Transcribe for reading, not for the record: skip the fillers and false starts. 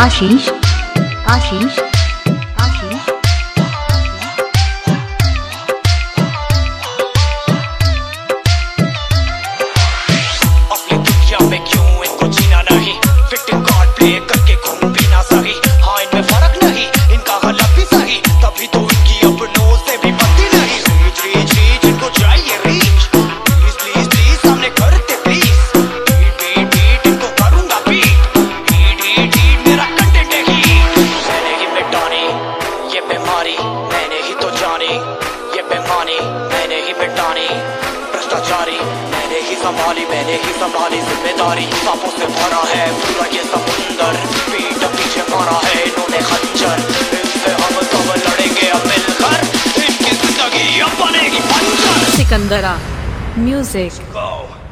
आशीष आशीष आशीष अपनी दुनिया में क्यों इनको जीना नहीं, विक्टिम कार्ड प्ले करके खून पीना सही। हाँ इनमें फर्क नहीं, इनका गलत भी सही, तभी तो इनकी अपनों से भी बनती नहीं। रीच रीच रीच इनको चाहिए रीच, प्लीज प्लीज प्लीज सामने करते प्लीज। बीट बीट बीट इनको करूंगा बीट, हीट हीट हीट मेरा कंटेंट है हीट। मैंने ही मिटानी ये बीमारी, मैंने ही तो जानी ये बेमानी, मैंने ही मिटानी भ्रष्टाचारी, मैंने ही संभाली जिम्मेदारी। पापों से भरा है पूरा ये समुंदर, पीठ पीछे मारा है इन्होंने खंजर। इनसे हम सब लड़ेंगे अब मिलकर, इनकी जिंदगी अब बनेगी बंजर। सिकंदरा म्यूजिक। Go.